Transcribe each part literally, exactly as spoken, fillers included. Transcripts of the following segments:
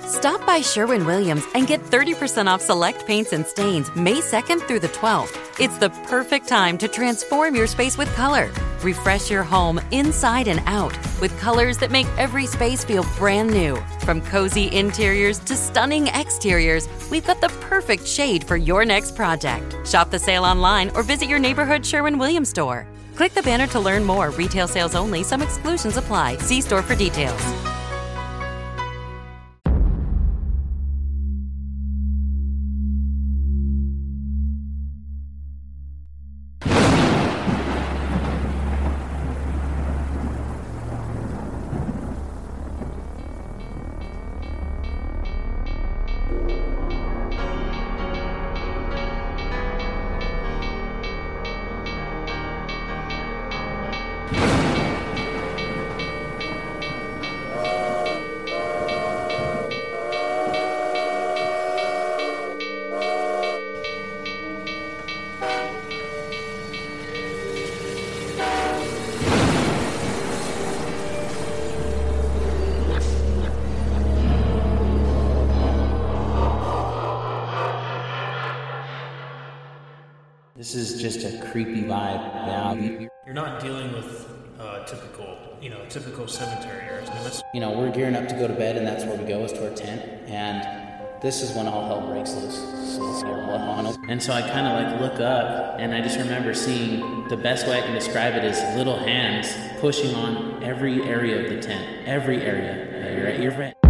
Stop by Sherwin-Williams and get thirty percent off select paints and stains May second through the twelfth. It's the perfect time to transform your space with color. Refresh your home inside and out with colors that make every space feel brand new. From cozy interiors to stunning exteriors, we've got the perfect shade for your next project. Shop the sale online or visit your neighborhood Sherwin-Williams store. Click the banner to learn more. Retail sales only. Some exclusions apply. See store for details. This is just a creepy vibe. Yeah. You're not dealing with uh, typical, you know, typical cemetery areas. I mean, that's... You know, we're gearing up to go to bed, and that's where we go, is to our tent. And this is when all hell breaks loose. And so I kind of like look up, and I just remember seeing, the best way I can describe it is little hands pushing on every area of the tent. Every area. Uh, you're at your right.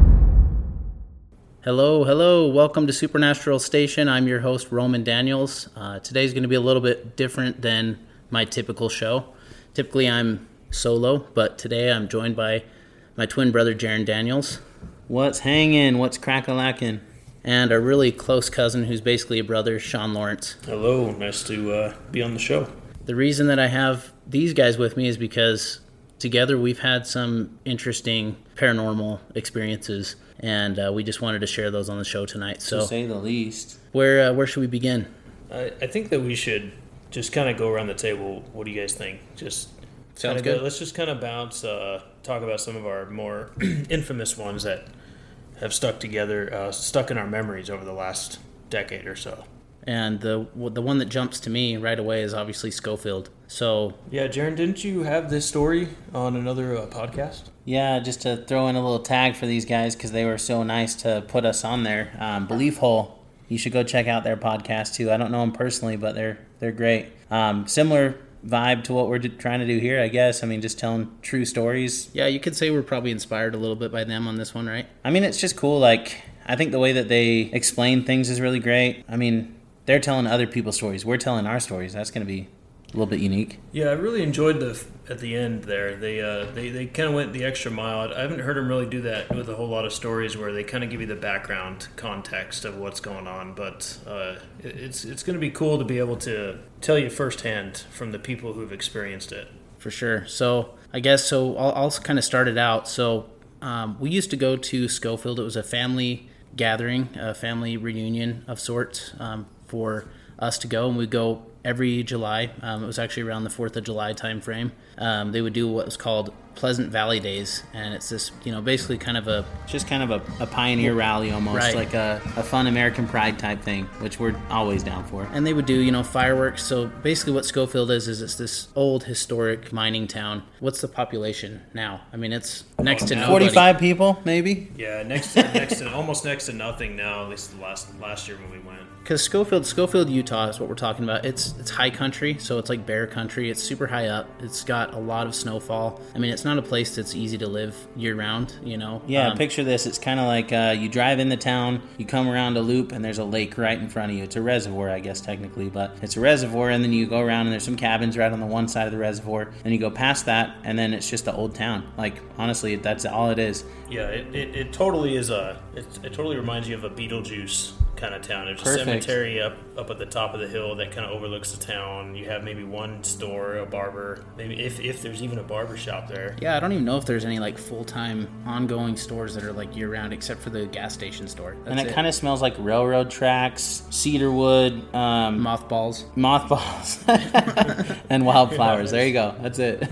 Hello, hello. Welcome to Supernatural Station. I'm your host, Roman Daniels. Uh, today's going to be a little bit different than my typical show. Typically, I'm solo, but today I'm joined by my twin brother, Jaron Daniels. What's hanging? What's crack-a-lackin'? And our really close cousin, who's basically a brother, Sean Lawrence. Hello, nice to uh, be on the show. The reason that I have these guys with me is because together we've had some interesting paranormal experiences, and uh, we just wanted to share those on the show tonight. So, to say the least. Where uh, where should we begin? I, I think that we should just kind of go around the table. What do you guys think? Just Sounds good. Go, let's just kind of bounce, uh, talk about some of our more infamous ones that have stuck together, uh, stuck in our memories over the last decade or so. And the the one that jumps to me right away is obviously Schofield. So yeah, Jaron, didn't you have this story on another uh, podcast? Yeah, just to throw in a little tag for these guys because they were so nice to put us on there. Um, Belief Hole, you should go check out their podcast too. I don't know them personally, but they're they're great. Um, similar vibe to what we're trying to do here, I guess. I mean, just telling true stories. Yeah, you could say we're probably inspired a little bit by them on this one, right? I mean, it's just cool. Like, I think the way that they explain things is really great. I mean, they're telling other people's stories. We're telling our stories. That's going to be a little bit unique. Yeah, I really enjoyed the at the end there. They uh, they they kind of went the extra mile. I haven't heard them really do that with a whole lot of stories where they kind of give you the background context of what's going on. But uh, it's it's going to be cool to be able to tell you firsthand from the people who've experienced it. For sure. So I guess so. I'll, I'll kind of start it out. So um, we used to go to Schofield. It was a family gathering, a family reunion of sorts um, for us to go, and we'd go every July. Um, it was actually around the fourth of July time frame. Um, they would do what was called Pleasant Valley Days, and it's this, you know, basically kind of a... Just kind of a, a pioneer rally almost, right. Like a, a fun American Pride type thing, which we're always down for. And they would do, you know, fireworks. So basically what Schofield is, is it's this old historic mining town. What's the population now? I mean, it's next to nobody. forty-five people, maybe? Yeah, next to, next to, almost next to nothing now, at least the last, last year when we went. Because Schofield, Schofield, Utah is what we're talking about. It's it's high country, so it's like bear country. It's super high up. It's got a lot of snowfall. I mean, it's not a place that's easy to live year-round, you know? Yeah, um, picture this. It's kind of like uh, you drive in the town, you come around a loop, and there's a lake right in front of you. It's a reservoir, I guess, technically, but it's a reservoir, and then you go around, and there's some cabins right on the one side of the reservoir, and you go past that, and then it's just the old town. Like, honestly, that's all it is. Yeah, it, it, it totally is a... It, it totally reminds you of a Beetlejuice kind of town. There's Perfect. a cemetery up, up at the top of the hill that kind of overlooks the town. You have maybe one store, a barber, maybe if, if there's even a barber shop there. Yeah, I don't even know if there's any like full-time ongoing stores that are like year-round except for the gas station store. That's and it, it. kind of smells like railroad tracks, cedar wood, um, Mothballs. mothballs, and wildflowers. There you go. That's it.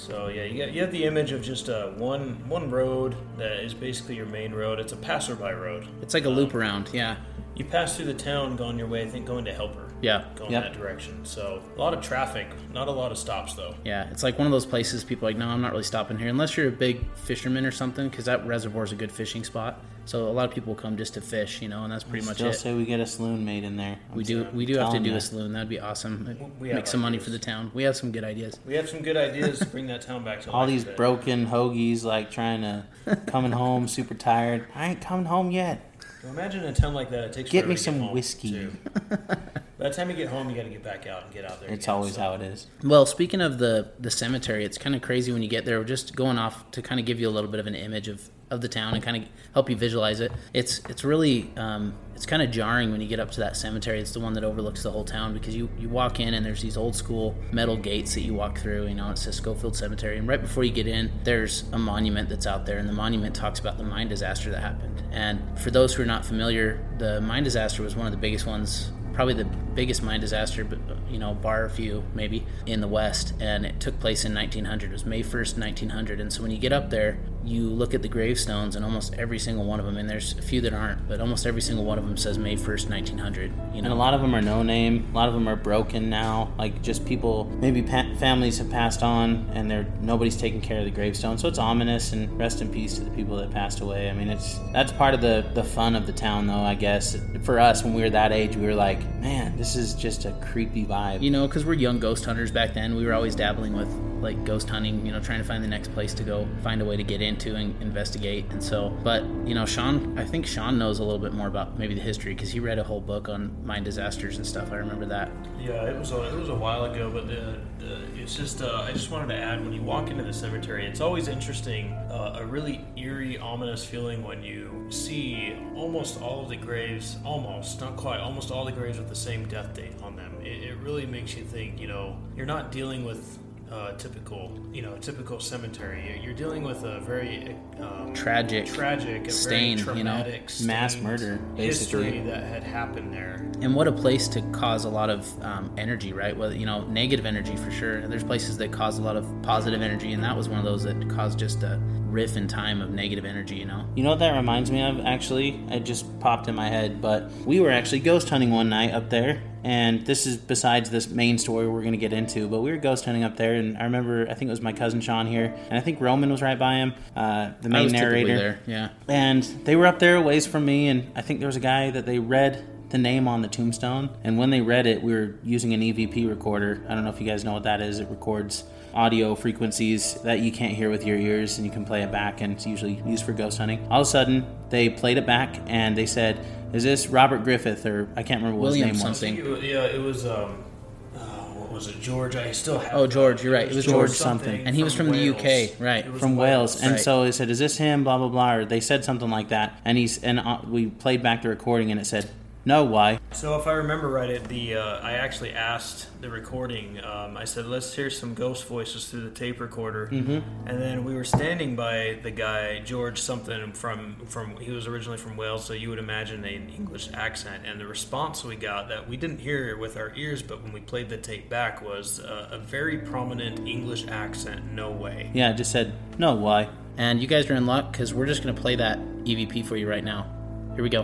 So yeah, you, got, you have the image of just uh, one one road that is basically your main road. It's a passerby road. It's like a um, loop around, yeah. You pass through the town going your way, I think going to Helper. Yeah. Going yep. that direction. So a lot of traffic, not a lot of stops though. Yeah, it's like one of those places people are like, no, I'm not really stopping here. Unless you're a big fisherman or something, because that reservoir is a good fishing spot. So a lot of people come just to fish, you know, and that's pretty I much still it. Say we get a saloon made in there. I'm we do we do have to do that. a saloon. That'd be awesome. We Make some ideas. money for the town. We have some good ideas. We have some good ideas to bring that town back to life. All these today. broken hoagies like trying to coming home super tired. I ain't coming home yet. Well, imagine a town like that. It takes Get me to some get home, whiskey. Too. By the time you get home, you got to get back out and get out there. It's again, always so. how it is. Well, speaking of the, the cemetery, it's kind of crazy when you get there. We're just going off to kind of give you a little bit of an image of, of the town and kind of help you visualize it. It's it's really um, it's kind of jarring when you get up to that cemetery. It's the one that overlooks the whole town because you, you walk in and there's these old school metal gates that you walk through. You know, it says Schofield Cemetery, and right before you get in, there's a monument that's out there, and the monument talks about the mine disaster that happened. And for those who are not familiar, the mine disaster was one of the biggest ones. Probably the biggest mine disaster, but you know, bar a few maybe, in the West, and it took place in nineteen hundred. It was May first, nineteen hundred. And so when you get up there, you look at the gravestones, and almost every single one of them, and there's a few that aren't, but almost every single one of them says May first, nineteen hundred. You know, and a lot of them are no name. A lot of them are broken now. Like just people, maybe pa- families have passed on, and they're nobody's taking care of the gravestone. So it's ominous. And rest in peace to the people that passed away. I mean, it's that's part of the the fun of the town, though. I guess for us, when we were that age, we were like, man, this is just a creepy vibe. You know, because we're young ghost hunters back then. We were always dabbling with like ghost hunting, you know, trying to find the next place to go, find a way to get into and investigate. And so, but, you know, Sean, I think Sean knows a little bit more about maybe the history because he read a whole book on mine disasters and stuff. I remember that. Yeah, it was a, it was a while ago, but the, the, it's just, uh, I just wanted to add, when you walk into the cemetery, it's always interesting, uh, a really eerie, ominous feeling when you see almost all of the graves, almost, not quite, almost all the graves with the same death date on them. It, it really makes you think, you know, you're not dealing with Uh, typical, you know, typical cemetery. You're dealing with a very um, tragic, tragic, a stain, very you know, mass murder, basically. history that had happened there. And what a place to cause a lot of um, energy, right? Well, you know, negative energy for sure. And there's places that cause a lot of positive energy, and that was one of those that caused just a riff in time of negative energy, you know? You know what that reminds me of, actually? It just popped in my head, but we were actually ghost hunting one night up there, and this is besides this main story we're going to get into, but we were ghost hunting up there, and I remember, I think it was my cousin Sean here, and I think Roman was right by him, uh, the main I was narrator. there, yeah. And they were up there a ways from me, and I think there was a guy that they read the name on the tombstone, and when they read it, we were using an E V P recorder. I don't know if you guys know what that is. It records audio frequencies that you can't hear with your ears, and you can play it back, and it's usually used for ghost hunting. All of a sudden, they played it back, and they said, is this Robert Griffith, or I can't remember what William his name was. something. It was, yeah, it was, um, oh, what was it, George? I still have Oh, George, you're right. It was George something. And he was from the U K, right. From Wales. And Right. so they said, is this him, blah, blah, blah, or they said something like that, and he's and uh, we played back the recording, and it said, no, why? So if I remember right, it, the uh, I actually asked the recording, um, I said, let's hear some ghost voices through the tape recorder. Mm-hmm. And then we were standing by the guy, George something, from, from he was originally from Wales, so you would imagine an English accent. And the response we got that we didn't hear with our ears, but when we played the tape back, was uh, a very prominent English accent, no way. Yeah, it just said, no, why? And you guys are in luck because we're just going to play that E V P for you right now. Here we go.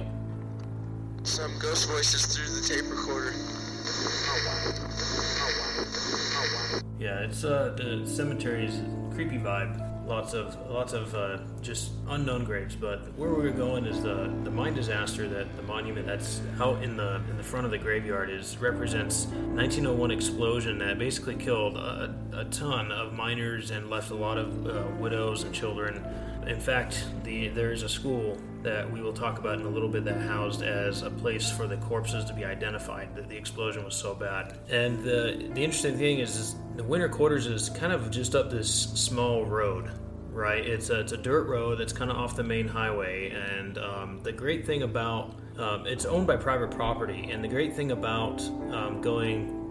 Some ghost voices through the tape recorder. Yeah, it's uh, the cemetery's creepy vibe. Lots of lots of uh, just unknown graves. But where we're going is the the mine disaster, that the monument that's out in the in the front of the graveyard is represents nineteen oh one explosion that basically killed a, a ton of miners and left a lot of uh, widows and children. In fact, the there is a school that we will talk about in a little bit that housed as a place for the corpses to be identified, that the explosion was so bad. And the the interesting thing is, is the winter quarters is kind of just up this small road, right? It's a, it's a dirt road that's kind of off the main highway, and um, the great thing about um, it's owned by private property, and the great thing about um, going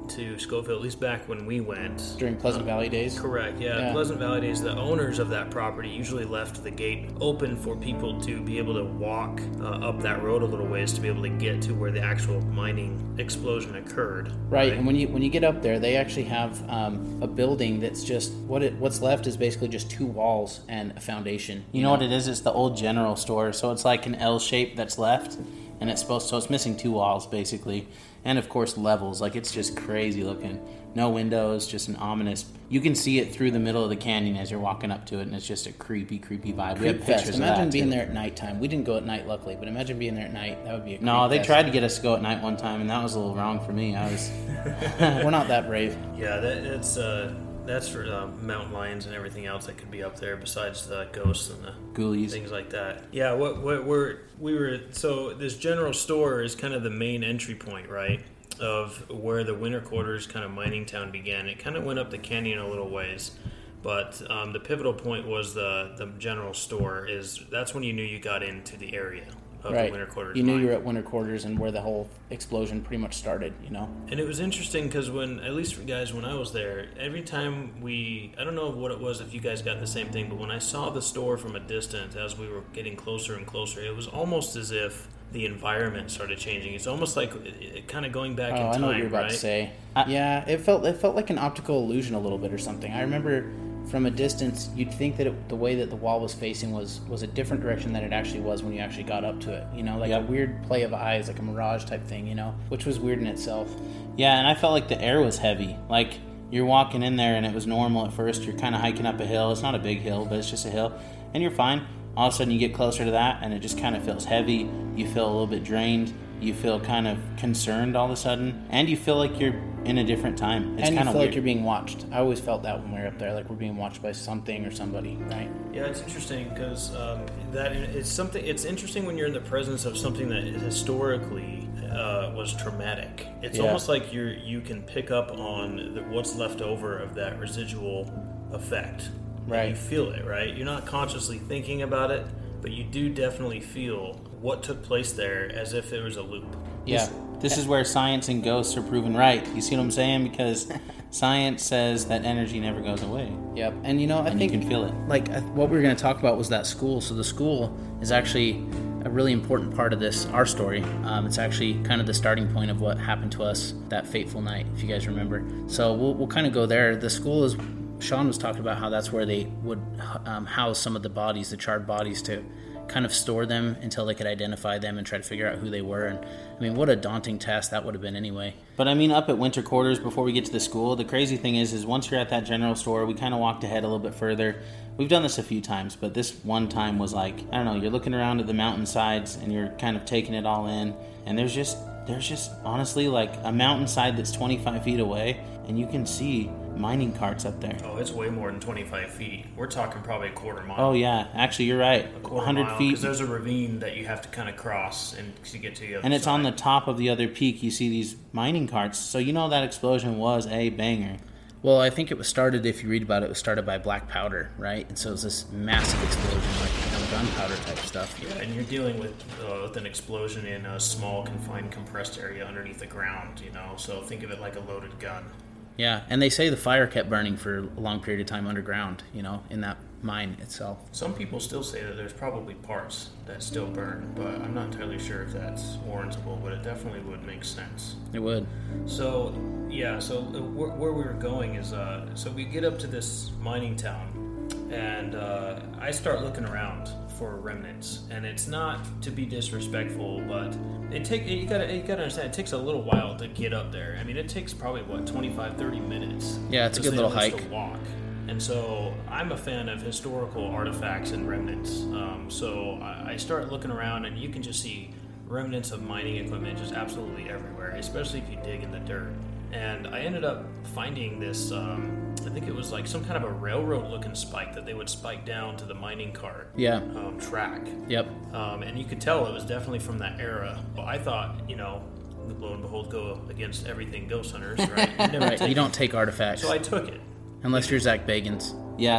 to Schofield, at least back when we went. During Pleasant Valley days? Correct, yeah. Yeah. Pleasant Valley days, the owners of that property usually left the gate open for people to be able to walk uh, up that road a little ways to be able to get to where the actual mining explosion occurred. Right, and when you when you get up there, they actually have um, a building that's just, what it what's left is basically just two walls and a foundation. You know what it is? It's the old general store. So it's like an L shape that's left, and it's supposed so it's missing two walls basically, and of course levels. Like it's just crazy looking. No windows, just an ominous. You can see it through the middle of the canyon as you're walking up to it, and it's just a creepy, creepy vibe. We have Creep pictures Fest. of Imagine that, being too. there at nighttime. We didn't go at night, luckily, but imagine being there at night. That would be a creep No, they fest. tried to get us to go at night one time, and that was a little wrong for me. I was. We're not that brave. Yeah, that, that's uh, that's for uh, mountain lions and everything else that could be up there besides the ghosts and the Ghoulies. things like that. Yeah, what what we're we were so this general store is kind of the main entry point, right? Of where the winter quarters kind of mining town began. It kind of went up the canyon a little ways, but um, the pivotal point was the the general store. Is that's when you knew you got into the area of Right. the winter quarters. You knew mine. you were at winter quarters and where the whole explosion pretty much started, you know? And it was interesting because when, at least for guys, when I was there, every time we, I don't know what it was if you guys got the same thing, but when I saw the store from a distance as we were getting closer and closer, it was almost as if the environment started changing. It's almost like it, it kind of going back Oh, in I time, know what you're about right? to say. I- yeah, it felt it felt like an optical illusion a little bit or something. I remember from a distance, you'd think that it, the way that the wall was facing was was a different direction than it actually was when you actually got up to it. You know, like Yep. a weird play of eyes, like a mirage type thing. You know, which was weird in itself. Yeah, and I felt like the air was heavy. Like you're walking in there and it was normal at first. You're kind of hiking up a hill. It's not a big hill, but it's just a hill, and you're fine. All of a sudden, you get closer to that, and it just kind of feels heavy. You feel a little bit drained. You feel kind of concerned all of a sudden, and you feel like you're in a different time. It's and you kind feel of weird. like you're being watched. I always felt that when we were up there, like we're being watched by something or somebody, right? Yeah, it's interesting because um, that it's something. It's interesting when you're in the presence of something that historically uh, was traumatic. It's Yeah. almost like you you can pick up on the, what's left over of that residual effect. And Right. you feel it, right? You're not consciously thinking about it, but you do definitely feel what took place there as if it was a loop. Yeah. This is where science and ghosts are proven right. You see what I'm saying? Because science says that energy never goes away, Yep. And you know, I and think you can feel it. like I- what we were going to talk about was that school. So the school is actually a really important part of this our story. Um, it's actually kind of the starting point of what happened to us that fateful night, if you guys remember. So we'll we'll kind of go there. The school is. Sean was talking about how that's where they would um, house some of the bodies, the charred bodies, to kind of store them until they could identify them and try to figure out who they were. And I mean, what a daunting task that would have been anyway. But I mean, up at winter quarters before we get to the school, the crazy thing is, is once you're at that general store, we kind of walked ahead a little bit further. We've done this a few times, but this one time was like, I don't know, you're looking around at the mountainsides and you're kind of taking it all in, and there's just, there's just honestly like a mountainside that's twenty-five feet away, and you can see mining carts up there. Oh, it's way more than twenty-five feet. We're talking probably a quarter mile. Oh yeah, actually you're right. A one quarter hundred mile, feet. because there's a ravine that you have to kind of cross and to get to the other And it's side. on the top of the other peak. You see these mining carts. So you know that explosion was a banger. Well, I think it was started, if you read about it, it was started by black powder, right? And so it was this massive explosion, like you know, gunpowder type stuff. Yeah, and you're dealing with uh, with an explosion in a small, confined, compressed area underneath the ground, you know? So think of it like a loaded gun. Yeah, and they say the fire kept burning for a long period of time underground, you know, in that mine itself. Some people still say that there's probably parts that still burn, but I'm not entirely sure if that's warrantable, but it definitely would make sense. It would. So, yeah, so uh, where, where we were going is, uh, so we get up to this mining town, and uh, I start looking around for remnants, and it's not to be disrespectful, but it take you gotta you gotta understand it takes a little while to get up there. I mean, it takes probably what twenty-five, thirty minutes. Yeah, it's a to good say little the least hike. to walk. And so I'm a fan of historical artifacts and remnants. Um, so I, I start looking around, and you can just see remnants of mining equipment just absolutely everywhere, especially if you dig in the dirt. And I ended up finding this, um, I think it was like some kind of a railroad-looking spike that they would spike down to the mining cart Yeah. um, track. Yep. Um, and you could tell it was definitely from that era. Well, I thought, you know, lo and behold, go against everything ghost hunters, right? You never Right. take You don't it. take artifacts So I took it. unless you're Zach Bagans. Yeah,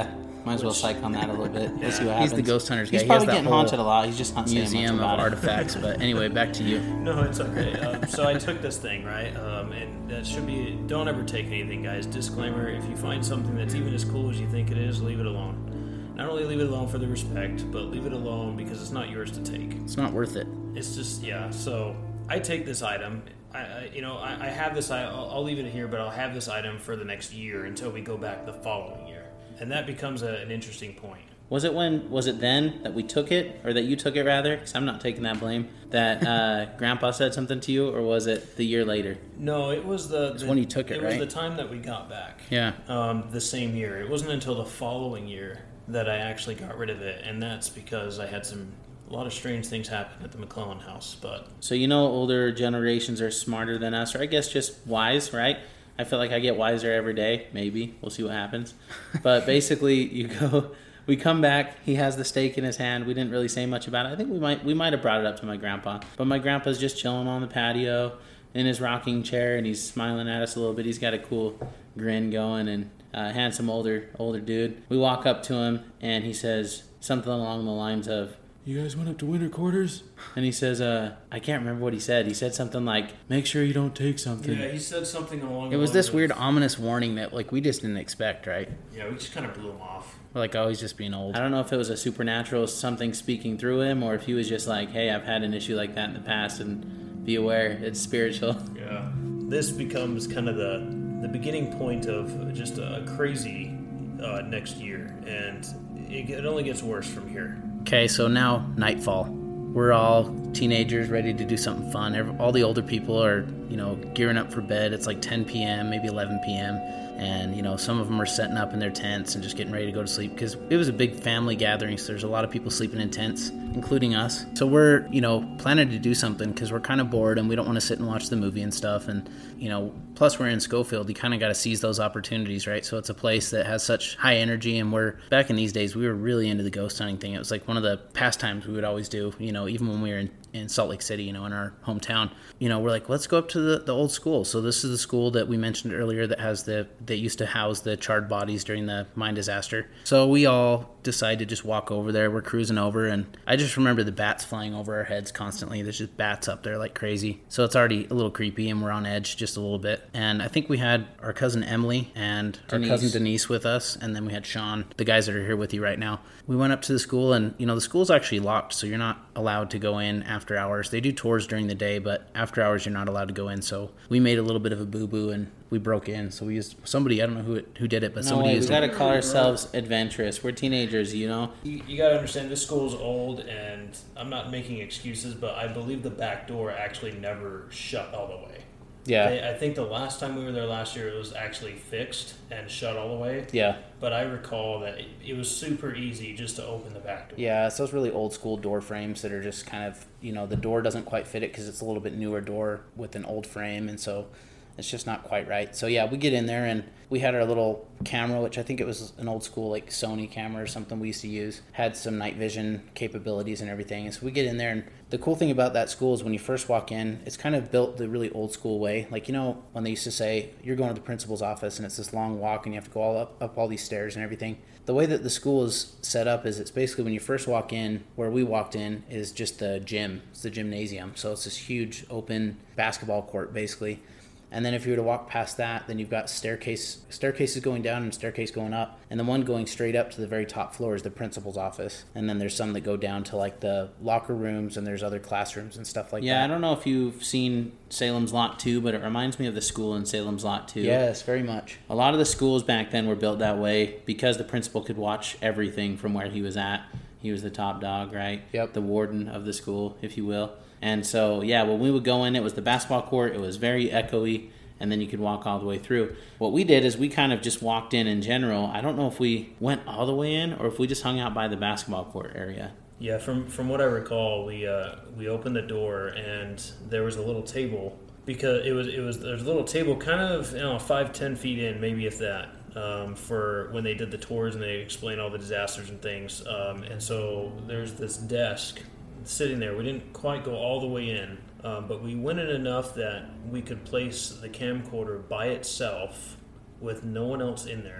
Might as well Which- psych on that a little bit. Yeah. We'll see what He's happens. the ghost hunter's guy. He's He probably has that getting whole haunted a lot. He's just not saying museum much of about it. artifacts. But anyway, back to you. No, it's okay. Um, so I took this thing, right? Um, and that should be, don't ever take anything, guys. Disclaimer, if you find something that's even as cool as you think it is, leave it alone. Not only leave it alone for the respect, but leave it alone because it's not yours to take. It's not worth it. It's just, yeah. So I take this item. I, I you know, I, I have this, I, I'll, I'll leave it here, but I'll have this item for the next year until we go back the following year. And that becomes a, an interesting point. Was it when? Was it then that we took it, or that you took it rather? Because I'm not taking that blame. That uh, Grandpa said something to you, or was it the year later? No, it was the, the when you took it, It right? was the time that we got back. Yeah. Um, the same year. It wasn't until the following year that I actually got rid of it, and that's because I had some a lot of strange things happen at the McClellan house. But So you know, older generations are smarter than us, or I guess just wise, right? I feel like I get wiser every day. Maybe we'll see what happens. But basically, you go. We come back. He has the steak in his hand. We didn't really say much about it. I think we might we might have brought it up to my grandpa, but my grandpa's just chilling on the patio in his rocking chair, and he's smiling at us a little bit. He's got a cool grin going, and uh, handsome older older dude. We walk up to him, and he says something along the lines of, "You guys went up to winter quarters?" And he says, uh, I can't remember what he said. He said something like, "Make sure you don't take something." yeah, he said something along. It was the this lines weird of- ominous warning that like we just didn't expect, right? Yeah, we just kind of blew him off. We're like, oh, he's just being old. I don't know if it was a supernatural something speaking through him, or if he was just like, hey, I've had an issue like that in the past, and be aware, it's spiritual. Yeah, this becomes kind of the the beginning point of just a crazy uh, next year, and it, it only gets worse from here. Okay, so now nightfall. We're all teenagers ready to do something fun. Every, all the older people are, you know, gearing up for bed. It's like ten p.m., maybe eleven p.m. And, you know, some of them are setting up in their tents and just getting ready to go to sleep because it was a big family gathering. So there's a lot of people sleeping in tents, including us. So we're, you know, planning to do something because we're kind of bored and we don't want to sit and watch the movie and stuff. And, you know, plus we're in Schofield. You kind of got to seize those opportunities, right? So it's a place that has such high energy. And we're, back in these days, we were really into the ghost hunting thing. It was like one of the pastimes we would always do, you know, even when we were in, in Salt Lake City, you know, in our hometown. You know, we're like, let's go up to the, the old school. So this is the school that we mentioned earlier that has the, that used to house the charred bodies during the mine disaster. So we all decided to just walk over there. We're cruising over, and I just remember the bats flying over our heads constantly. There's just bats up there like crazy. So it's already a little creepy, and we're on edge just a little bit. And I think we had our cousin Emily and Denise. our cousin Denise with us, and then we had Sean, the guys that are here with you right now. We went up to the school, and, you know, the school's actually locked, so you're not allowed to go in after hours. They do tours during the day, but after hours you're not allowed to go in. So we made a little bit of a boo-boo, and we broke in. So we used somebody, I don't know who it, who did it, but No somebody way, we used gotta it. call ourselves adventurous. We're teenagers, you know? You, you got to understand, this school's old, and I'm not making excuses, but I believe the back door actually never shut all the way. Yeah. They, I think the last time we were there last year, it was actually fixed and shut all the way. Yeah. But I recall that it, it was super easy just to open the back door. Yeah, it's those really old school door frames that are just kind of, you know, the door doesn't quite fit it because it's a little bit newer door with an old frame, and so it's just not quite right. So yeah, we get in there, and we had our little camera, which I think it was an old school like Sony camera or something we used to use. Had some night vision capabilities and everything. And so we get in there, and the cool thing about that school is when you first walk in, it's kind of built the really old school way. Like, you know, when they used to say, you're going to the principal's office, and it's this long walk, and you have to go all up, up all these stairs and everything. The way that the school is set up is it's basically when you first walk in, where we walked in is just the gym. It's the gymnasium. So it's this huge open basketball court, basically. And then if you were to walk past that, then you've got staircase staircases going down and staircase going up. And the one going straight up to the very top floor is the principal's office. And then there's some that go down to like the locker rooms, and there's other classrooms and stuff like Yeah, that. I don't know if you've seen Salem's Lot two, but it reminds me of the school in Salem's Lot two. Yes, very much. A lot of the schools back then were built that way because the principal could watch everything from where he was at. He was the top dog, right? Yep. The warden of the school, if you will. And so, yeah, when we would go in, it was the basketball court. It was very echoey, and then you could walk all the way through. What we did is we kind of just walked in in general. I don't know if we went all the way in or if we just hung out by the basketball court area. Yeah, from from what I recall, we uh, we opened the door, and there was a little table, because it was it was there's a little table kind of, you know, five ten feet in, maybe if that, um, for when they did the tours and they explained all the disasters and things. Um, and so there's this desk sitting there. We didn't quite go all the way in, um, but we went in enough that we could place the camcorder by itself with no one else in there.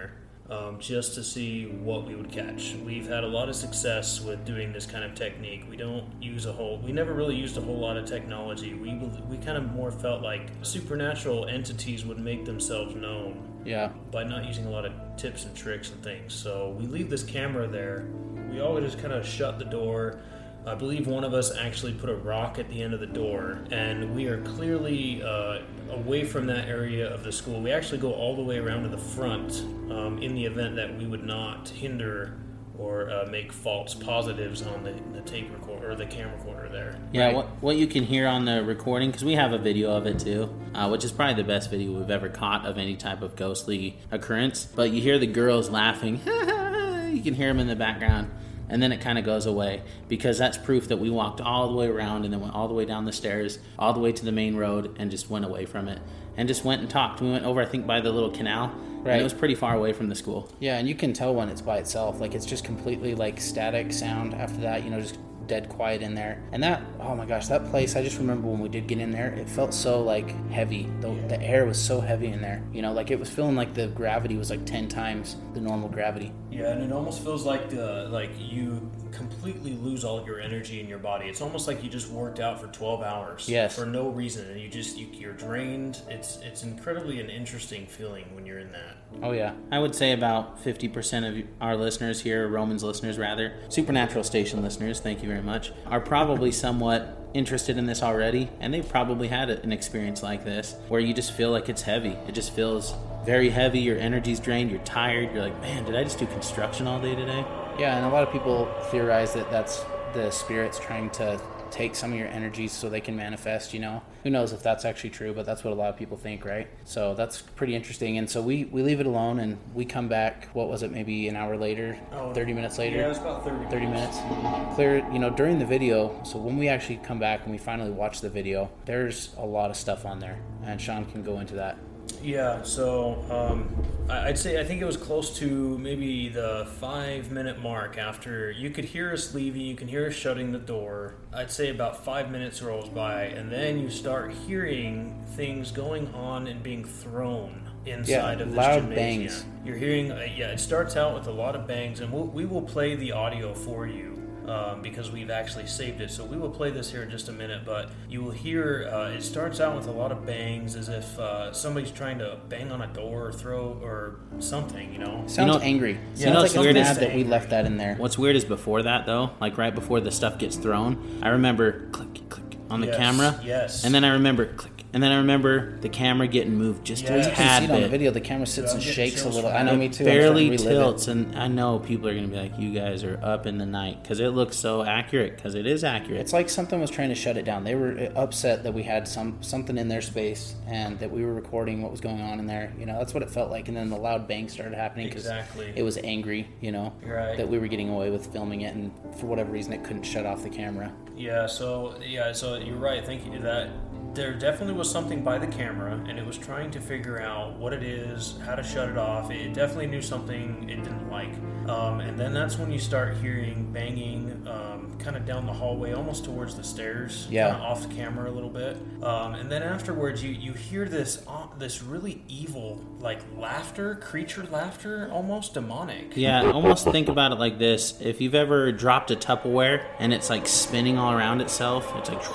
um, just to see what we would catch. We've had a lot of success with doing this kind of technique. We don't use a whole, we never really used a whole lot of technology. We we kind of more felt like supernatural entities would make themselves known. Yeah. By not using a lot of tips and tricks and things. So we leave this camera there. We always just kind of shut the door. I believe one of us actually put a rock at the end of the door, and we are clearly uh, away from that area of the school. We actually go all the way around to the front um, in the event that we would not hinder or uh, make false positives on the, the tape recorder or the camera recorder there. Yeah, Right. what, what you can hear on the recording, because we have a video of it too, uh, which is probably the best video we've ever caught of any type of ghostly occurrence. But you hear the girls laughing. You can hear them in the background. And then it kind of goes away, because that's proof that we walked all the way around and then went all the way down the stairs, all the way to the main road, and just went away from it. And just went and talked. We went over, I think, by the little canal. Right. And it was pretty far away from the school. Yeah, and you can tell when it's by itself. Like, it's just completely, like, static sound after that, you know, just dead quiet in there. And that, oh my gosh, that place, I just remember when we did get in there, it felt so, like, heavy. The, the air was so heavy in there. You know, like, it was feeling like the gravity was, like, ten times the normal gravity. Yeah, and it almost feels like the, like you completely lose all of your energy in your body. It's almost like you just worked out for twelve hours Yes. for no reason, and you just you, you're drained. It's it's incredibly an interesting feeling when you're in that. Oh, yeah. I would say about fifty percent of our listeners here, Romans listeners rather, Supernatural Station listeners, thank you very much, are probably somewhat interested in this already, and they've probably had an experience like this where you just feel like it's heavy. It just feels very heavy. Your energy's drained. You're tired. You're like, man, did I just do construction all day today? Yeah, and a lot of people theorize that that's the spirits trying to take some of your energies so they can manifest, you know. Who knows if that's actually true, but that's what a lot of people think, right? So that's pretty interesting. And so we, we leave it alone, and we come back, what was it, maybe an hour later, Oh, thirty minutes later? Yeah, it was about thirty. thirty minutes. Clear, you know, during the video, so when we actually come back and we finally watch the video, there's a lot of stuff on there, and Sean can go into that. Yeah, so um, I- I'd say I think it was close to maybe the five minute mark after you could hear us leaving, you can hear us shutting the door. I'd say about five minutes rolls by, and then you start hearing things going on and being thrown inside Yeah, of this loud gymnasium. bangs. You're hearing, uh, yeah, it starts out with a lot of bangs, and we'll, we will play the audio for you. Um, because we've actually saved it. So we will play this here in just a minute, but you will hear uh, it starts out with a lot of bangs, as if uh, somebody's trying to bang on a door or throw or something, you know? Sounds You know- angry. you know Sounds what's like weird it's is- mad that we left that in there. What's weird is before that, though, like right before the stuff gets thrown, I remember click, click on the Yes, camera. yes. And then I remember click. And then I remember the camera getting moved just Yeah. a You You can can tad see it on the bit. video. The camera sits Yeah, and I'm getting shakes a chills little. from I know, that. me too. I'm starting Barely to relive it. tilts, and I know people are going to be like, you guys are up in the night, because it looks so accurate, because it is accurate. It's like something was trying to shut it down. They were upset that we had some something in their space and that we were recording what was going on in there. You know, that's what it felt like. And then the loud bang started happening because Exactly. it was angry, you know, Right. that we were getting away with filming it, and for whatever reason it couldn't shut off the camera. Yeah, so yeah, so you're right. Thank you. That there definitely was something by the camera, and it was trying to figure out what it is, how to shut it off. It definitely knew something it didn't like. Um, and then that's when you start hearing banging, um, kind of down the hallway, almost towards the stairs, Yeah. kind of off the camera a little bit. Um, and then afterwards, you you hear this uh, this really evil, like laughter, creature laughter, almost demonic. Yeah, almost think about it like this. If you've ever dropped a Tupperware and it's like spinning all around itself, it's like...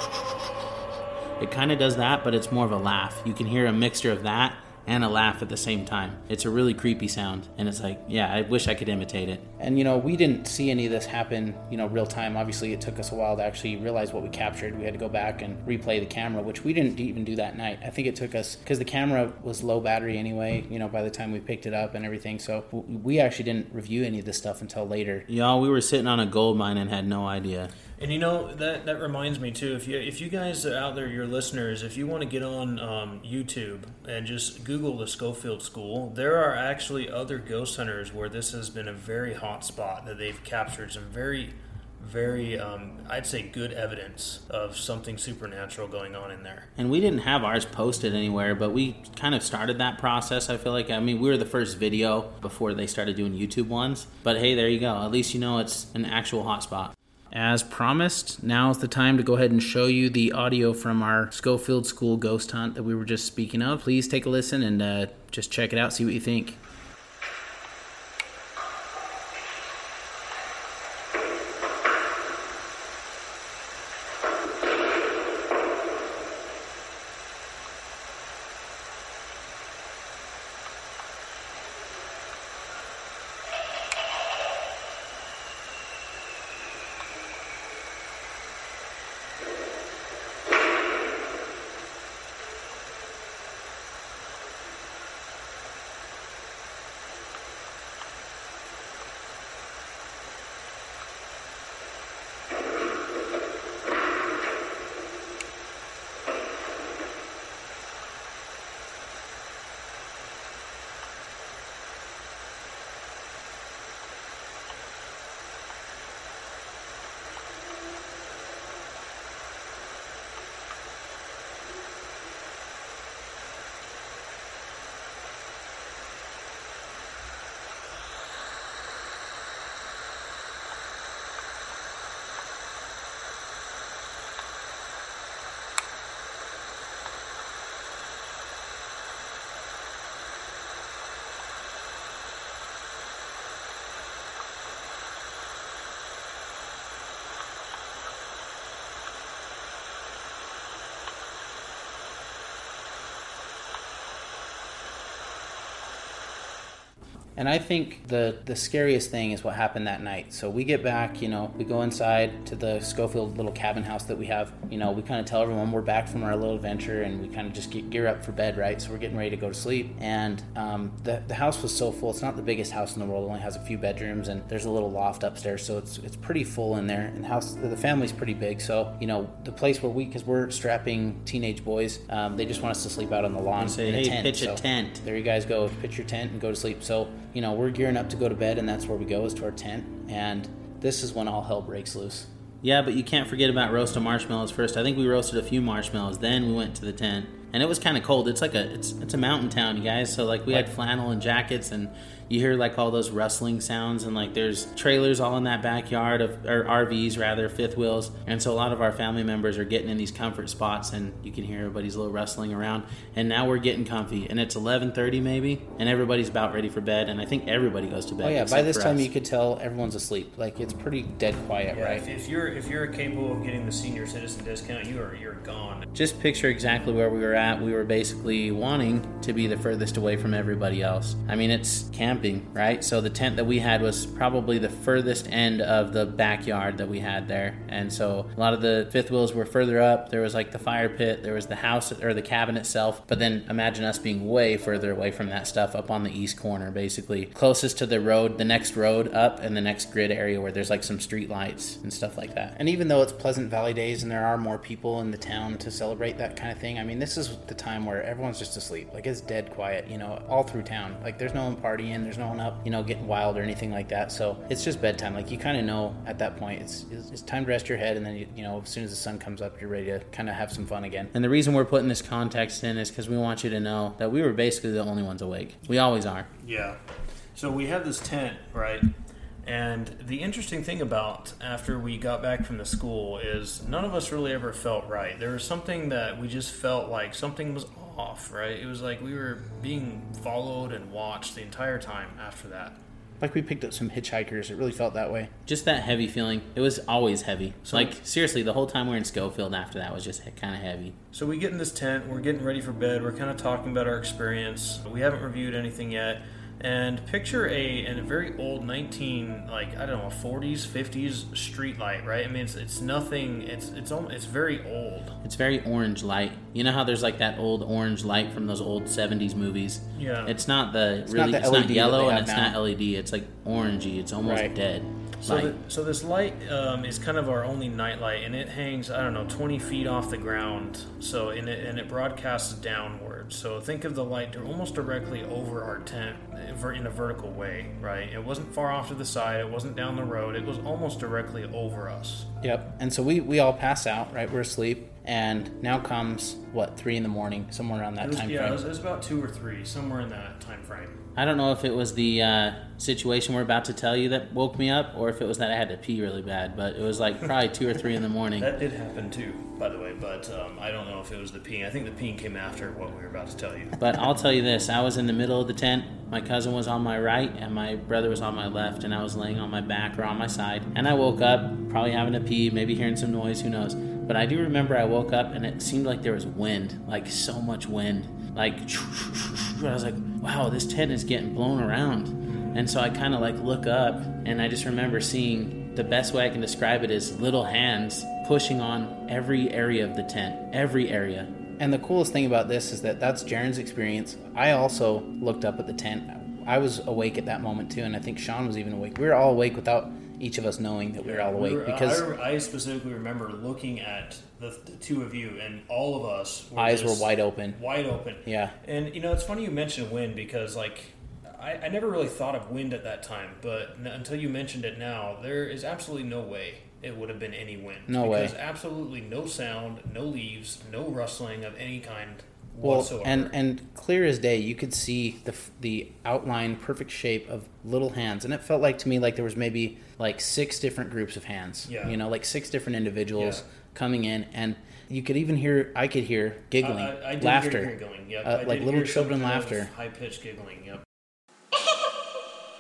It kind of does that, but it's more of a laugh. You can hear a mixture of that and a laugh at the same time. It's a really creepy sound, and it's like, yeah, I wish I could imitate it. And, you know, we didn't see any of this happen, you know, real time. Obviously, it took us a while to actually realize what we captured. We had to go back and replay the camera, which we didn't even do that night. I think it took us, because the camera was low battery anyway, you know, by the time we picked it up and everything. So w- we actually didn't review any of this stuff until later. Y'all, we were sitting on a gold mine and had no idea. And you know, that that reminds me too. If you if you guys are out there, your listeners, if you want to get on um, YouTube and just Google the Schofield School, there are actually other ghost hunters where this has been a very hot spot that they've captured some very, very, um, I'd say, good evidence of something supernatural going on in there. And we didn't have ours posted anywhere, but we kind of started that process, I feel like. I mean, we were the first video before they started doing YouTube ones. But hey, there you go. At least you know it's an actual hotspot. As promised, now's the time to go ahead and show you the audio from our Schofield School ghost hunt that we were just speaking of. Please take a listen and uh, just check it out, see what you think. And I think the the scariest thing is what happened that night. So we get back, you know, we go inside to the Schofield little cabin house that we have. You know, we kind of tell everyone we're back from our little adventure, and we kind of just get gear up for bed, right? So we're getting ready to go to sleep. And um, the the house was so full. It's not the biggest house in the world. It only has a few bedrooms, and there's a little loft upstairs, so it's it's pretty full in there. And the house, the family's pretty big. So you know, the place where we, because we're strapping teenage boys, um, they just want us to sleep out on the lawn. Say, in hey, a tent. pitch So a tent. there you guys go. Pitch your tent and go to sleep. So you know, we're gearing up to go to bed, and that's where we go, is to our tent. And this is when all hell breaks loose. Yeah, but you can't forget about roasting marshmallows first. I think we roasted a few marshmallows, then we went to the tent. And it was kind of cold. It's like a it's it's a mountain town, you guys. So like we had flannel and jackets, and you hear like all those rustling sounds, and like there's trailers all in that backyard of or R Vs rather, fifth wheels. And so a lot of our family members are getting in these comfort spots, and you can hear everybody's little rustling around. And now we're getting comfy, and it's eleven thirty maybe, and everybody's about ready for bed. And I think everybody goes to bed. Oh yeah, by this for time us. you could tell everyone's asleep. Like it's pretty dead quiet, Yeah, right? if, if you're if you're capable of getting the senior citizen discount, you are you're gone. Just picture exactly where we were at. We were basically wanting to be the furthest away from everybody else. I mean, it's camping, right? So the tent that we had was probably the furthest end of the backyard that we had there. And so a lot of the fifth wheels were further up. There was like the fire pit, there was the house or the cabin itself. But then imagine us being way further away from that stuff, up on the east corner, basically. Closest to the road, the next road up, and the next grid area where there's like some street lights and stuff like that. And even though it's Pleasant Valley Days and there are more people in the town to celebrate that kind of thing, I mean, this is the time where everyone's just asleep. Like, it's dead quiet, you know, all through town. Like, there's no one partying, there's no one up, you know, getting wild or anything like that. So it's just bedtime. Like, you kind of know at that point it's, it's it's time to rest your head, and then you, you know, as soon as the sun comes up, you're ready to kind of have some fun again. And the reason we're putting this context in is because we want you to know that we were basically the only ones awake. We always are. Yeah. So we have this tent, right? And the interesting thing about after we got back from the school is none of us really ever felt right. There was something that we just felt like something was off, right? It was like we were being followed and watched the entire time after that. Like, we picked up some hitchhikers. It really felt that way. Just that heavy feeling. It was always heavy. So, like, seriously, the whole time we we're in Schofield after that was just kind of heavy. So we get in this tent, we're getting ready for bed, we're kind of talking about our experience. We haven't reviewed anything yet. And picture a, a very old nineteen, like, I don't know, forties, fifties street light, right? I mean, it's it's nothing, it's it's almost, it's very old. It's very orange light. You know how there's like that old orange light from those old seventies movies? Yeah. It's not the It's really, not the it's L E D not that yellow they and have it's now. not L E D. It's like orangey. It's almost Right. dead. So, light. the, so this light um, is kind of our only night light, and it hangs, I don't know, twenty feet off the ground. So and it, and it broadcasts downward. So think of the light almost directly over our tent in a vertical way, right? It wasn't far off to the side. It wasn't down the road. It was almost directly over us. Yep. And so we, we all pass out, right? We're asleep. And now comes, what, three in the morning, somewhere around that It was, time yeah, frame. it was, it was about two or three, somewhere in that time frame. I don't know if it was the uh, situation we're about to tell you that woke me up, or if it was that I had to pee really bad. But it was like probably two or three in the morning. That did happen too, by the way, but um, I don't know if it was the peeing. I think the peeing came after what we were about to tell you. But I'll tell you this, I was in the middle of the tent, my cousin was on my right, and my brother was on my left, and I was laying on my back or on my side. And I woke up, probably having to pee, maybe hearing some noise, who knows. But I do remember I woke up, and it seemed like there was wind, like so much wind. Like, I was like, wow, this tent is getting blown around. And so I kind of like look up, and I just remember seeing, the best way I can describe it is little hands pushing on every area of the tent, every area. And the coolest thing about this is that that's Jaren's experience. I also looked up at the tent. I was awake at that moment too, and I think Sean was even awake. We were all awake without each of us knowing that we were all awake. We were- because I, I specifically remember looking at the, the two of you, and all of us were eyes just were wide open. wide open. Yeah. And you know, it's funny you mentioned wind, because like I, I never really thought of wind at that time, but n- until you mentioned it now, there is absolutely no way it would have been any wind. No way. Because absolutely no sound, no leaves, no rustling of any kind Well, whatsoever. and and clear as day, you could see the f- the outline, perfect shape of little hands, and it felt like to me like there was maybe like six different groups of hands. Yeah. You know, like six different individuals Yeah. coming in, and you could even hear, I could hear giggling, I, I, I did laughter, hear giggling. Yep. uh, I like did little hear some children kind of laughter. high pitched giggling. Yep.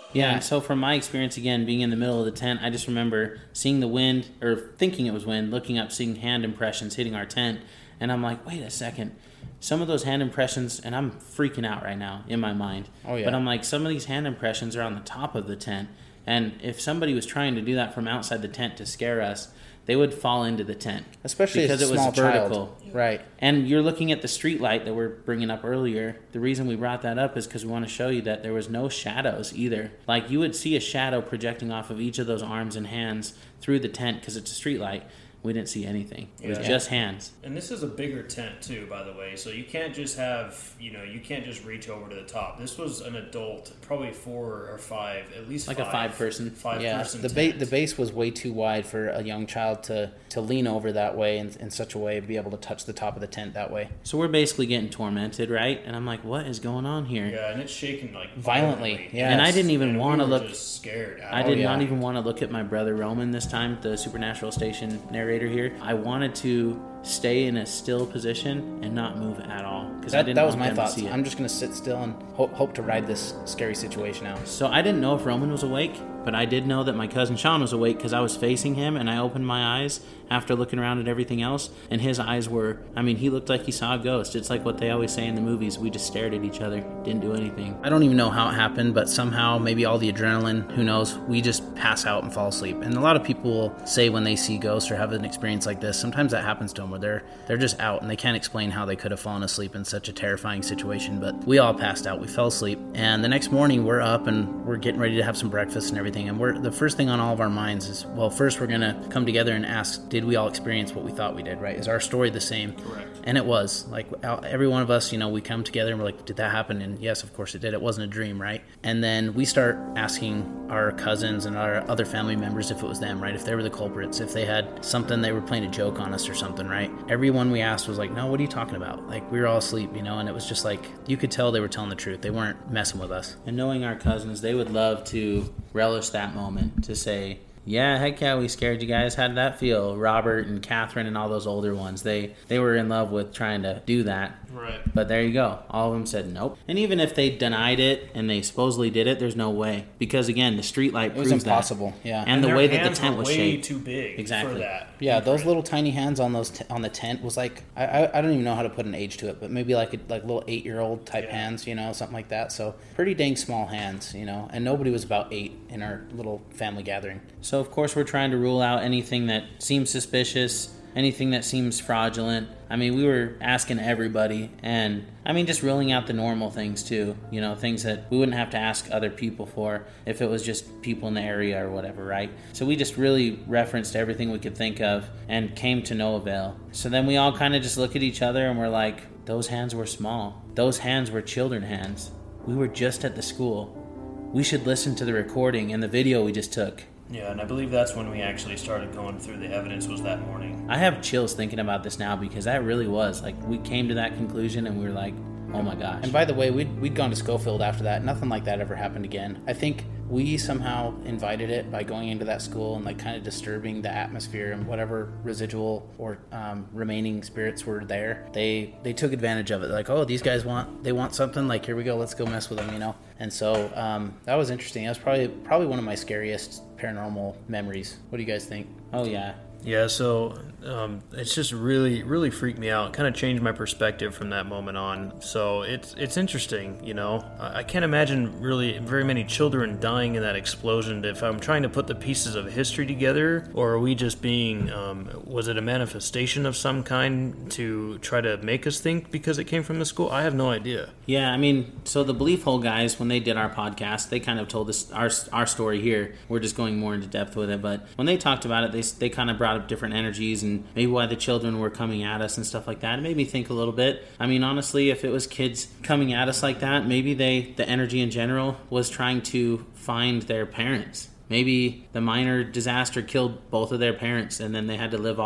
Yeah, and so from my experience, again, being in the middle of the tent, I just remember seeing the wind, or thinking it was wind, looking up, seeing hand impressions hitting our tent, and I'm like, wait a second. Some of those hand impressions, and I'm freaking out right now in my mind, oh, yeah. but I'm like, some of these hand impressions are on the top of the tent, and if somebody was trying to do that from outside the tent to scare us, they would fall into the tent. Especially because as a it was small vertical. Child. Right. And you're looking at the street light that we're bringing up earlier. The reason we brought that up is because we want to show you that there was no shadows either. Like, you would see a shadow projecting off of each of those arms and hands through the tent because it's a street light. We didn't see anything. It was Yeah. just hands. And this is a bigger tent too, by the way. So you can't just have, you know, you can't just reach over to the top. This was an adult, probably four or five, at least Like five, a five person. five Yeah, person the tent. ba- the base was way too wide for a young child to, to lean over that way in, in such a way and be able to touch the top of the tent that way. So we're basically getting tormented, right? And I'm like, what is going on here? Yeah, and it's shaking like Violently, violently. yeah. And I didn't even And we want to were look. Just scared. I did Oh, yeah. not even want to look at my brother Roman this time, the Supernatural Station narrator here. I wanted to stay in a still position and not move at all because I That, didn't that was want my them to thoughts. see it. I'm just going to sit still and hope, hope to ride this scary situation out. So I didn't know if Roman was awake, but I did know that my cousin Sean was awake because I was facing him and I opened my eyes after looking around at everything else, and his eyes were, I mean, he looked like he saw a ghost. It's like what they always say in the movies. We just stared at each other, didn't do anything. I don't even know how it happened, but somehow, maybe all the adrenaline, who knows, we just pass out and fall asleep. And a lot of people will say when they see ghosts or have an experience like this, sometimes that happens to them where they're they're just out and they can't explain how they could have fallen asleep in such a terrifying situation. But we all passed out. We fell asleep. And the next morning, we're up and we're getting ready to have some breakfast and everything. And we're the first thing on all of our minds is, well, first we're going to come together and ask, did we all experience what we thought we did, right? Is our story the same? Correct. And it was. Like, every one of us, you know, we come together and we're like, did that happen? And yes, of course it did. It wasn't a dream, right? And then we start asking our cousins and our other family members if it was them, right? If they were the culprits, if they had something, they were playing a joke on us or something, right? Everyone we asked was like, no, what are you talking about? Like, we were all asleep, you know? And it was just like, you could tell they were telling the truth. They weren't messing with us. And knowing our cousins, they would love to relish that moment to say, yeah, heck yeah, we scared you guys. How did that feel? Robert and Catherine and all those older ones, they they were in love with trying to do that. Right. But there you go. All of them said nope. And even if they denied it and they supposedly did it, there's no way. Because again, the street light It was proves impossible, that. yeah. And, And the their way that the hands tent were was way shaped. too big Exactly. for that. Yeah, those little tiny hands on those t- on the tent was like, I, I I don't even know how to put an age to it, but maybe like a, like little eight year old type Yeah. hands, you know, something like that. So pretty dang small hands, you know. And nobody was about eight in our little family gathering. So of course we're trying to rule out anything that seems suspicious, anything that seems fraudulent. I mean, we were asking everybody, and I mean, just ruling out the normal things too. You know, things that we wouldn't have to ask other people for if it was just people in the area or whatever, right? So we just really referenced everything we could think of and came to no avail. So then we all kind of just look at each other and we're like, those hands were small. Those hands were children hands. We were just at the school. We should listen to the recording and the video we just took. Yeah, and I believe that's when we actually started going through the evidence was that morning. I have chills thinking about this now because that really was like we came to that conclusion and we were like, oh my gosh. And by the way, we'd, we'd gone to Schofield after that. Nothing like that ever happened again. I think we somehow invited it by going into that school and like kind of disturbing the atmosphere, and whatever residual or um, remaining spirits were there, they they took advantage of it. Like, oh, these guys want they want something. Like, here we go, let's go mess with them, you know. And so um, that was interesting. That was probably probably one of my scariest paranormal memories. What do you guys think? Oh yeah. Yeah, so um, it's just really, really freaked me out. Kind of changed my perspective from that moment on. So it's it's interesting, you know. I, I can't imagine really very many children dying in that explosion. If I'm trying to put the pieces of history together, or are we just being, um, was it a manifestation of some kind to try to make us think because it came from the school? I have no idea. Yeah, I mean, so the Belief Hole guys, when they did our podcast, they kind of told us our our story here. We're just going more into depth with it, but when they talked about it, they they kind of brought up different energies and maybe why the children were coming at us and stuff like that. It made me think a little bit. I mean, honestly, if it was kids coming at us like that, maybe they the energy in general was trying to find their parents. Maybe the minor disaster killed both of their parents and then they had to live off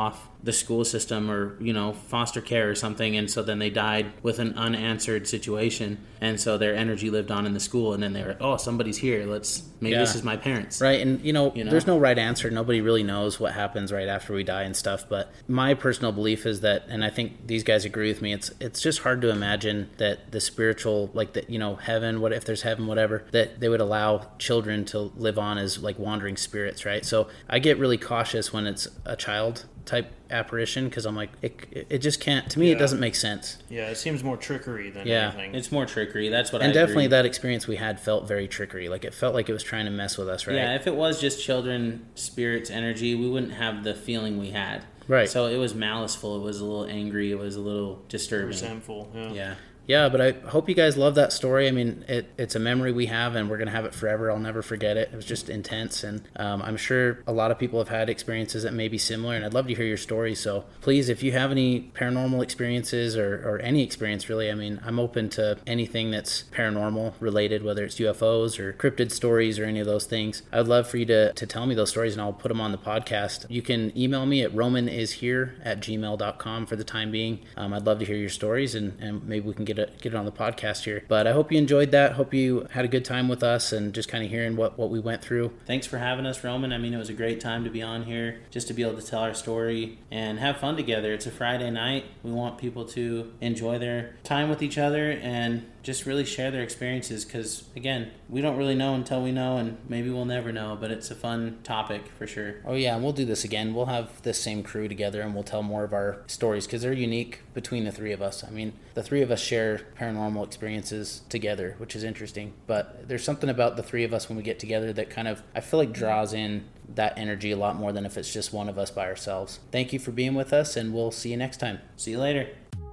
the school system or, you know, foster care or something, and so then they died with an unanswered situation, and so their energy lived on in the school, and then they were, oh, somebody's here, let's, maybe Yeah. this is my parents. Right, and you know, You know? there's no right answer. Nobody really knows what happens right after we die and stuff, but my personal belief is that, and I think these guys agree with me, it's it's just hard to imagine that the spiritual, like that, you know, heaven, what if there's heaven, whatever, that they would allow children to live on as like wandering spirits, right? So I get really cautious when it's a child type apparition, because I'm like, it, it just can't, to me, Yeah. it doesn't make sense. Yeah, it seems more trickery than Yeah. anything. It's more trickery. That's what And I definitely agree. that experience we had felt very trickery. Like it felt like it was trying to mess with us, right? Yeah, if it was just children, spirits, energy, we wouldn't have the feeling we had. Right. So it was maliceful. It was a little angry. It was a little disturbing. Resentful. Yeah. Yeah. Yeah, but I hope you guys love that story. I mean, it, it's a memory we have, and we're going to have it forever. I'll never forget it. It was just intense, and um, I'm sure a lot of people have had experiences that may be similar, and I'd love to hear your stories. So please, if you have any paranormal experiences or, or any experience, really, I mean, I'm open to anything that's paranormal related, whether it's U F Os or cryptid stories or any of those things. I would love for you to, to tell me those stories, and I'll put them on the podcast. You can email me at romanishere at gmail dot com for the time being. Um, I'd love to hear your stories, and, and maybe we can get It, get it on the podcast here. But I hope you enjoyed that. Hope you had a good time with us and just kind of hearing what, what we went through. Thanks for having us, Roman. I mean, it was a great time to be on here, just to be able to tell our story and have fun together. It's a Friday night. We want people to enjoy their time with each other and just really share their experiences, because, again, we don't really know until we know, and maybe we'll never know, but it's a fun topic for sure. Oh yeah, and we'll do this again. We'll have this same crew together, and we'll tell more of our stories, because they're unique between the three of us. I mean, the three of us share paranormal experiences together, which is interesting. But there's something about the three of us when we get together that kind of, I feel like, draws in that energy a lot more than if it's just one of us by ourselves. Thank you for being with us, and we'll see you next time. See you later.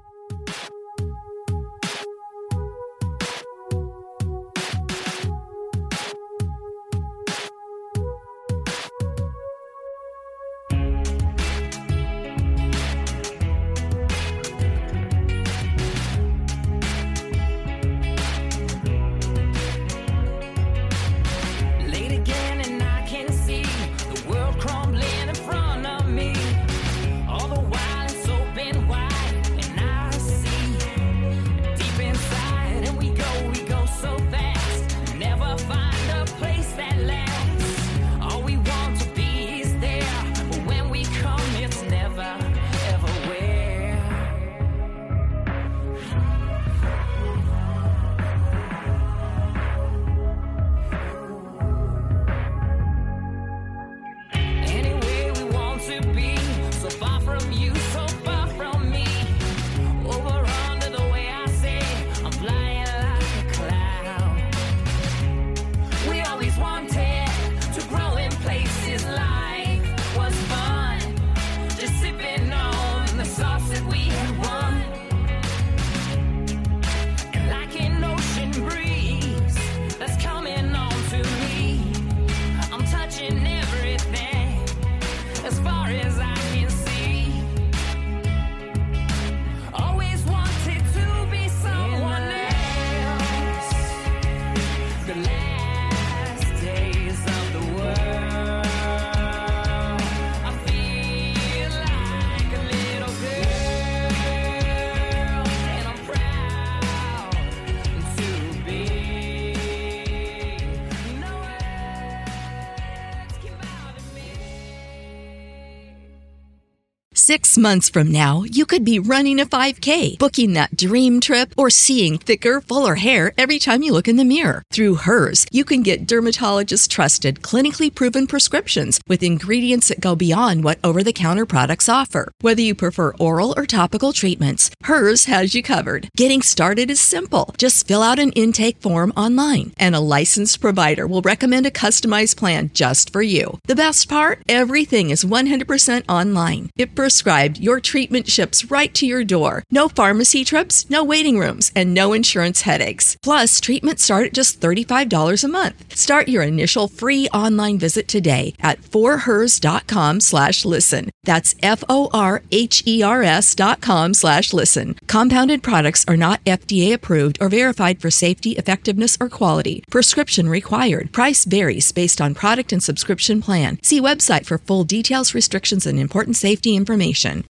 Late again and I can see the world crumbling in front of me. All the while it's open wide and I see deep inside, and we go, we go so fast. Never find a place that lasts. All we want to be is there, but when we come it's never ever where. Anyway we want to be, so far from you, so far from me. Over under the way I say, I'm flying like a cloud. We always wanted to grow in places. Life was fun, just sipping on the sauce that we had won. And like an ocean breeze that's coming on to me, I'm touching everything as far as I can see. Always wanted to be someone else. The last days of the world, I feel like a little girl, and I'm proud to be. No words can bother me. Six months from now, you could be running a five K, booking that dream trip, or seeing thicker, fuller hair every time you look in the mirror. Through Hers, you can get dermatologist-trusted, clinically proven prescriptions with ingredients that go beyond what over-the-counter products offer. Whether you prefer oral or topical treatments, Hers has you covered. Getting started is simple. Just fill out an intake form online, and a licensed provider will recommend a customized plan just for you. The best part? Everything is one hundred percent online. If prescribed, your treatment ships right to your door. No pharmacy trips, no waiting rooms, and no insurance headaches. Plus, treatments start at just thirty-five dollars a month. Start your initial free online visit today at forhers.com slash listen. That's F-O-R-H-E-R-S dot com slash listen. Compounded products are not F D A approved or verified for safety, effectiveness, or quality. Prescription required. Price varies based on product and subscription plan. See website for full details, restrictions, and important safety information. information.